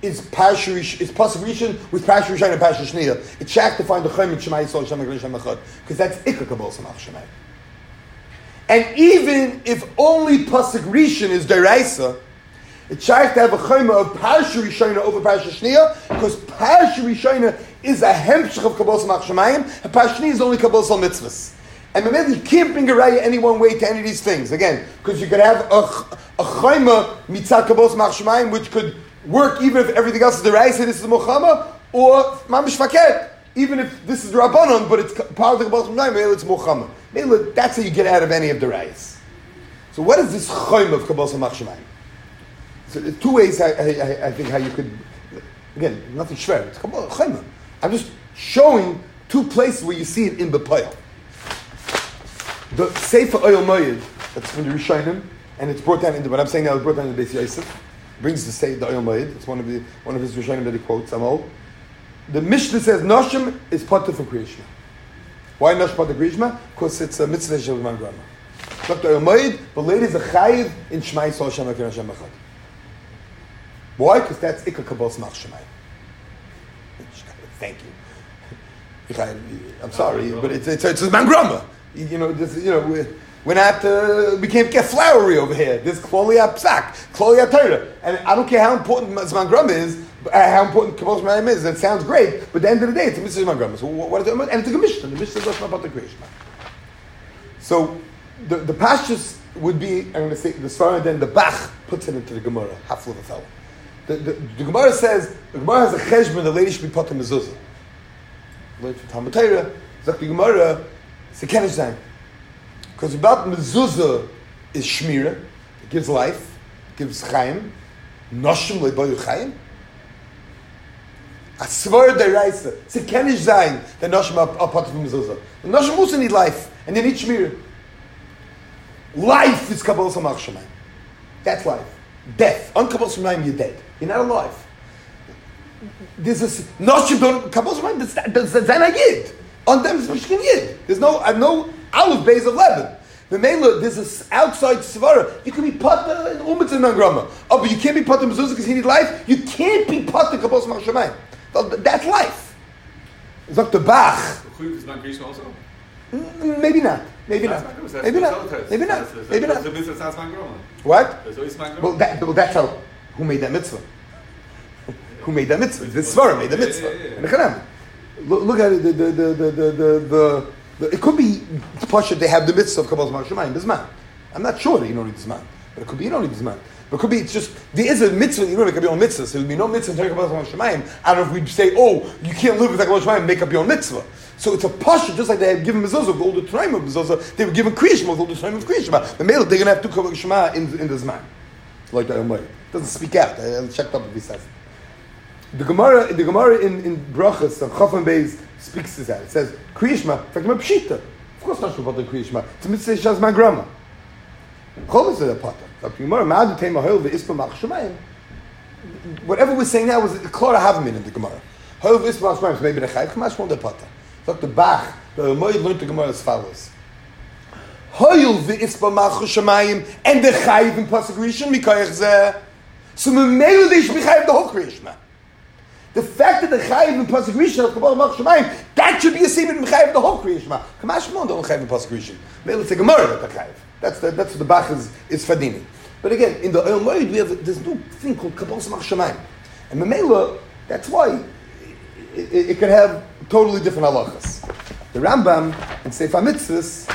is Pasuk Rishon with Pasuk Rishon and Pasuk Shniya. It's shack to find the Chayim Shema Yisrael Hashem HaKadosh Echad, because that's Ikar Kabbalah Samach Shemayim. And even if only Pasuk Rishon is Deraisa, it's shack to have a Chayim of Pasuk Rishon over Pasuk Shniya, because Pasuk Rishon is a hemshech of Kabbalah Samach Shemayim, and Pasuk Shniya is only Kabbalah Sal Mitzvahs. And maybe you can't bring a raya any one way to any of these things. Again, because you could have a chayma mitzah kabos machshamayim, which could work even if everything else is the raya, say this is the mochama, or mamish faket, even if this is the rabbanon, but it's part of the kabos machshamayim, maybe it's mochama. Maybe that's how you get out of any of the rayas. So what is this chayma of kabos machshamayim? So there's two ways I think how you could, again, nothing shver, it's chayma. I'm just showing two places where you see it in B'Poyel. The Sefer Oyel Moed, that's from the Rishonim, and it's brought down into what I'm saying now. It's brought down in the Beis Yosef. Brings the Oyel Moed. It's one of his Rishonim that he quotes. Amal. The Mishnah says Noshim is potter for Kriyishma. Why Noshim potter Kriyishma? Because it's a mitzvah shel man grama. Dr. Oyel Moed, the ladies are chayiv in Shema Yisrael Hashem HaKadosh Echad. Why? Because that's Ikar Kabbalah Samach Shemayim. Thank you. I'm sorry, but it's a man grama. We're not, we can't get flowery over here. This Klolia Psak, Klolia Torah. And I don't care how important Zman Grama is, how important Kabbalah Shemayim is. It sounds great, but at the end of the day, it's a mitzvah Zman Grama. So what is it? And it's a Mishnah. The Mishnah is not about the creation. So the pashtus would be, I'm going to say, the Svarah, then the Bach puts it into the Gemara, half of a fellow. The Gemara says, the Gemara has a cheshbon, the lady should be put in mezuzah. Learned from Talmud Torah, Zak the Gemara, Sekenish Zayin. Because about mezuzah is shmira, it gives life, it gives chayim, noshim leiboyu chayim. A svar deraisa, Sekenish Zayin, the noshim are part of mezuzah. The noshim also need life, and they need shmira. Life is Kabbalah Samach Shemayim. That's life. Death. On Kabbalah Shemayim, you're dead. You're not alive. There's this noshim Kabbalah Shemayim, that's Zayin Yid. On them is Mishkin Yid. There's no Aleph Beis of Lebanon. The Mela, there's this outside Svara. You can be Pater in Umetz and Mangrama. Oh, but you can't be Pater Mezuzah because he needs life. You can't be Pater Kabbalah Samach Shemayim. That's life. Dr. Bach. Maybe not. Maybe not. What? Well, that's how. Who made that mitzvah? Who made that mitzvah? This Svara made the mitzvah. Look at it. It could be Pasha. They have the mitzvah of Kabbalah Samach Shemayim Bizman. I'm not sure that you don't need Bizman, but it could be you don't need Bizman. But it could be it's just there is a mitzvah. You know, it could be on mitzvah. So there would be no mitzvah in Kabbalah Samach Shemayim. I don't know if we'd say, oh, you can't live with Kabbalah Shemayim, make up your own mitzvah. So it's a Pasha, just like they had given mezuzah with all the time of mezuzah. They were given kriyishma with all the time of kriyishma. The male, they're going to have to Kabbalah Shema in the Zman, like the Almighty. Doesn't speak out. I checked up if he says it. The Gemara in Brachas and Chafan Beis speaks to that. It says Kriyishma. In fact, Pshita. Of course, not about the Kriyishma. It's a mitzvah shas my grandma. Chol is a pata. The Gemara Ma'ad Tema Hoil ve'Ispa Mach Shemayim. Whatever we're saying now was Klora Havmin in the Gemara. Hoil ve'Ispa Mach Shemayim. So maybe the Chayv Kamash won't the pata. Dr. Bach, the Moed learned the Gemara as follows: Hoil ve'Ispa Mach Shemayim and the Chayv in Pasuk Rishon Mikayach Zeh. So Memelu they should be Chayv the whole Kriyishma. The fact that the Chayiv in Pasuk Rishon of Kabbalah Samach Shemayim, that should be a statement in Chayiv the whole Kriyishma. Kamash Mon don't Chayiv in Pasuk Rishon. Maybe let's take a Gemara that the Chayiv. That's what the Bach is fadini. But again, in the Oyel Moed there's no thing called Kabbalah Samach Shemayim, and Memela, that's why it can have totally different halachas. The Rambam in Sefer Mitzvahs,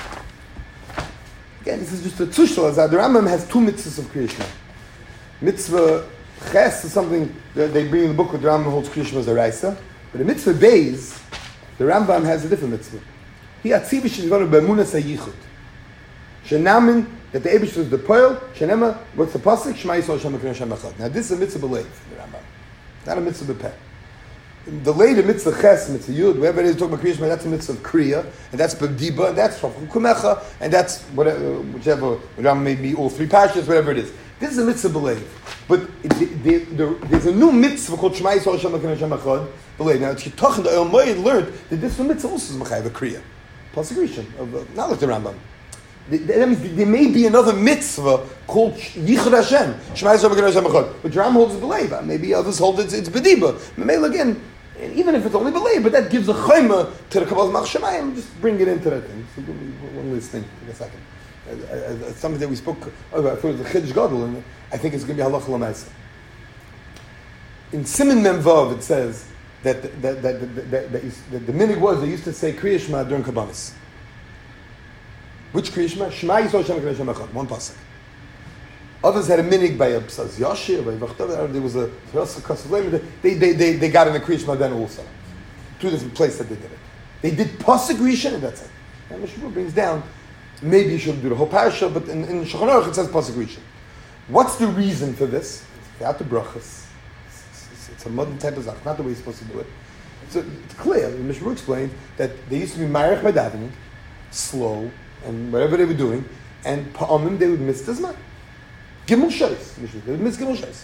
again, this is just a tzushla. The Rambam has two mitzvahs of Kriyishma. Mitzvah Ches is something that they bring in the book where the Rambam holds Kriyishma as a Raisa. But the mitzvah Beis, the Rambam has a different mitzvah. He atzivish is going to be'emunas hayichud. Shenamin, that the Eibush is the Poel, Shenema, what's the Pasuk? Shema Yisrael Hashem HaKadosh Echad. Now this is a mitzvah b'leiv, the Rambam. Not a mitzvah b'peh. The later mitzvah Ches, mitzvah Yud, wherever it is talking about Kriyishma, that's a mitzvah of Kriya, and that's B'diba, and that's Kumecha, and that's whatever, whichever, the Rambam may be all three pashas, whatever it is. This is a mitzvah b'leiv. But there's a new mitzvah called Shema Yisrael Hashem HaKadosh Echad b'leiv. Now, Tzitach and the Oyel Moed learned that this mitzvah also is Mechayev a Kriya. Pasuk Rishon, not like the Rambam. That means there may be another mitzvah called Yichud Hashem. Shema Yisrael B'Kiddush Hashem Echad. But Ram holds it's B'leiba. Maybe others hold it's B'diba. Maybe again, even if it's only B'leiba, but that gives a chayma to the Kabbalah Mach Shemayim. Just bring it into that thing. So one last thing in a second. Something that we spoke about. I thought it was the Chiddush Gadol, and I think it's going to be Halacha L'Maisa. In Siman Mem Vav it says that the minig was they used to say Kriya Shema during Kabbanis. Which Kriya Shema? Shema Yisrael Hashem Elokeinu Hashem Echad. One pasuk. Others had a minig by a Psaz Yashir, by Vachtav. There was a they got in a Kriya Shema then also. Two different places that they did it. They did pasuk Rishon and that's it. And Mishnah brings down maybe you should do the whole parasha, but in Shulchan Aruch it says pasuk Rishon. What's the reason for this? It's out the brachas. It's a modern type of zach, not the way you're supposed to do it. So it's clear. The Mishnah explained that they used to be marich by davening, slow, and whatever they were doing, and pa'amim they would miss the zman. Gimel shais, they would miss Gimel shais.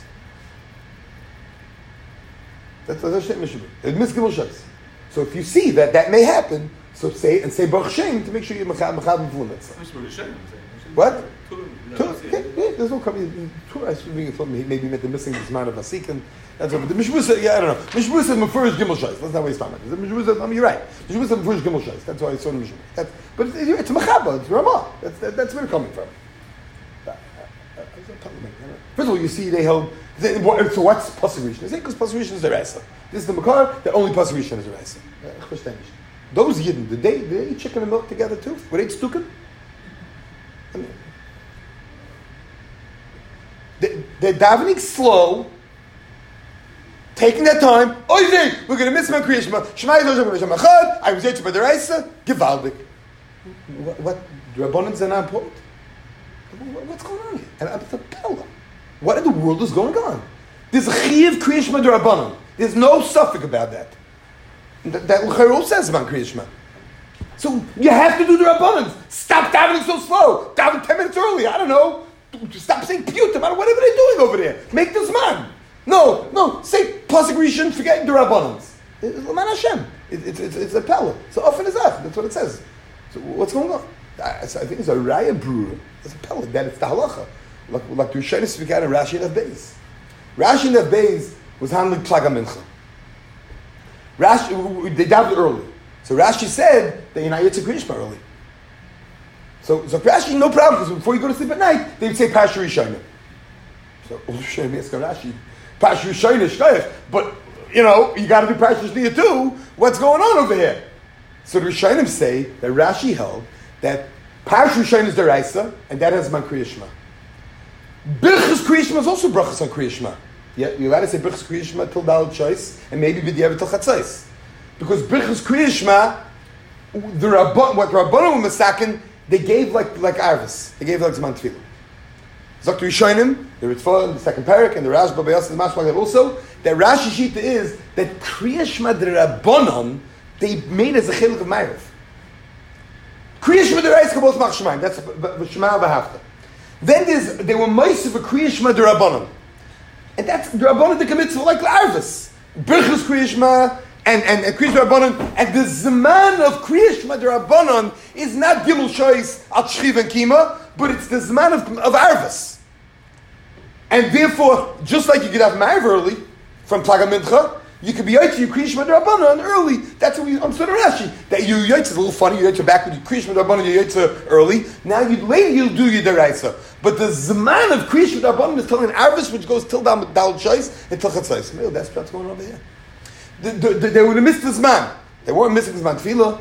That's what Mishnah. They would miss Gimel shais. So if you see that may happen, so say Baruch Shem to make sure you're mechab from that. What? There's no coming. I thought maybe meant the missing this man of Asikin. That's what the Mishbu said. Yeah, I don't know. Mishbu said Mefurish Gimel Shais. Let's not waste time. The Mishbu said, you're right. Mishbu said Mefurish Gimel Shais. That's why I saw the Mishbu. But it's a Mechaba. It's Ramah. That's where it's coming from. First of all, you see they held. So what's Pasuk Rishon? They say because Pasuk Rishon is the Reisa. This is the Makar. The only Pasuk Rishon is the Reisa. Those Yidden, did they eat chicken and milk together too? Were they stuken? I mean, they're davening slow, taking their time. We're going to miss my Kriya Shema. Shema Yisrael Hashem Echad. I was able to by the Reisa. Givaldik. What? The Rabbanans are not important. What's going on here? And it's a Pella. What in the world is going on? There's a Chiyav Kriya Shema D'Rabbanan. There's no suffix about that. That L'chairo says about Kriya Shema. So you have to do the Rabbanans. Stop davening so slow. Daven 10 minutes early. I don't know. Stop saying piyutim. Whatever they're doing over there. Make this man. No. Say pasuk rishon. Forget the Rabbanans. It's L'man Hashem. It's a pella. So often is that. That's what it says. So what's going on? I think it's a raya brewer. It's a pella. That it's the halacha. Like the Rishonim speak out in Rashi and Beis. Rashi and Beis was handling Plaga Mincha. Rashi, they davened early. So Rashi said that you're not yet to Kriya Shema early. So Rashi, no problem, because before you go to sleep at night, they would say Pasha Rishonim. So Rishonim ask Rashi, Pasha Rishonim Shkoyach, but you got to do Pasha Shniya too. What's going on over here? So the Rishonim say that Rashi held that Pasha Rishonim is Deraisa, and that has man Kriya Shema. Birchas Kriya Shema is also brachas on Kriya Shema. Yeah, you're allowed to say Birchas Kriya Shema till Daled Chois, and maybe B'diavad till Chatzos. Because Birchas Kriya Shema, what the Rabbanon were masakin, they gave like Arvis. They gave like Zman Tefillah. Zok Rishonim, the Ritva, the second parak, and the Rashba Bayas, the Mashmag also, that Rashi Shita is that Kriya Shema the Rabbanon, they made as a chiluk of Ma'ariv. Kriya Shema the Reis Kabos Mach Shemayim, that's Shema V'Hafta. Then they were Ma'aseh for Kriya Shema the Rabbanon. And that's the Rabbanon the commits like Arvis. Birchas Kriya Shema, and Kriya Shema Rabbanon, and the Zman of Kriya Shema Rabbanon is not Gimel Shois Al Shchiv and Kima, but it's the Zman of Arvis. And therefore, just like you could have Ma'ariv early from Plaga Mincha, you could be Yaitz you Kriya Shema Rabbanon early. That's what we understood in Rashi. That you Yaitz is a little funny. You Yaitz back with Kriya Shema Rabbanon. You Yaitz early. Now later you'll do your Deraisa. But the Zman of Kriya Shema Rabbanon is telling Arvis, which goes till down Daled Shois and till Chatzos. That's what's going on over here. They would have missed this man. They weren't missing this man Tefillah.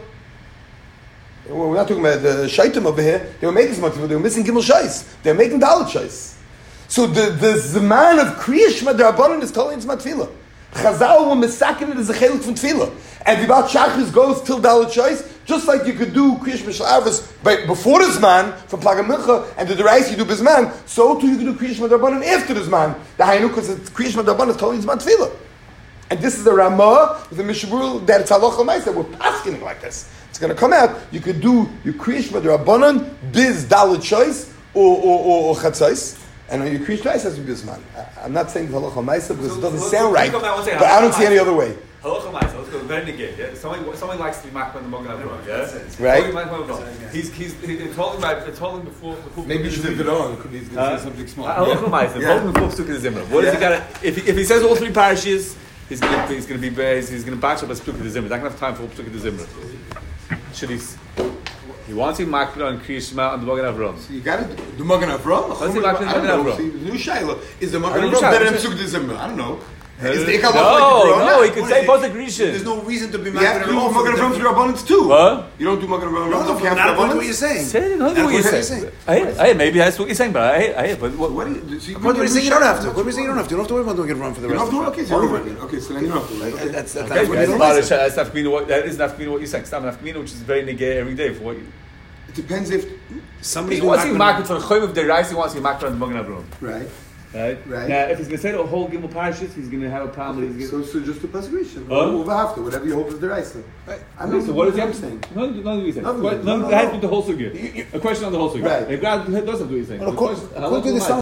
We're not talking about the Shaitim over here. They were making Zman Tefillah. They were missing Gimel Shais. They were making Daled Shais. So the Zman of Kriya Shema Rabbanon is telling Zman Tefillah. Chazal were misakin it as a chelik from Tefillah. And the Baal Shachris goes till Daled Shais, just like you could do Kriya Shema Arvis before the Zman from Plaga Mincha, and the Derais you do Bizman, so too you can do Kriya Shema Rabbanon after the Zman. The Hainu, because Kriya Shema Rabbanon is telling Zman Tefillah. And this is the Ramah with the Mishabur that it's halacha l'maisa that we're pasking like this. It's going to come out. You could do your Kriya Shema Rabbanon biz Daled Shais or Chatzos, and your Kriya Shema has to be Bizman. I'm not saying it's halacha l'maisa because it doesn't sound right, but I don't see any other way. Halacha Ma'aseh, let's go very negate. Yeah, someone likes to be makbid on the Mogen Avraham. Yeah, Right. He's told him before. Maybe you should leave it on. He's going to say something smart. Halacha Ma'aseh. Told him before Pesukah Zimra. What does he got? If he says all three parashas, he's going to batch up a Pesukah Zimra. He's not going to have time for Pesukah Zimra. Should he? He wants to be makbid on Kriya Shema on the Mogen Avraham. So you got to do Mogen Avraham. Let's see Mogen Avraham. New Shaila is the Mogen Avraham better than Pesukah Zimra? I don't know. No, he could say Pasuk Rishon. There's no reason to be You have to do Mogen Avraham through Rabbanans too. What? You don't do Mogen Avraham. Not according to what you're saying. Say it, what you're saying. Maybe that's what you're saying, but but what? According to what you're saying, you don't have to. According to what you're saying, you don't have to. You don't have to worry about doing it wrong for the rest of the Okay, so then you don't have to. That's what That's you nafkamina. That is nafkamina what you're saying. It's not nafkamina, which is very negay every day for what you. It depends if somebody He wants to be makbid for the Chayim of the Reis. He wants to be makbid on the Mogen Avraham. right. Right. Now, if he's going to say the whole Gimel Parashas, he's going to have a problem. So just the Pasuk Huh? over after whatever you hope is the right. I know. So what is I'm he saying? No, what are you saying? No, That has to do with the whole sugya. A question on the whole sugya. Right. A God does have to do what he's saying. According to the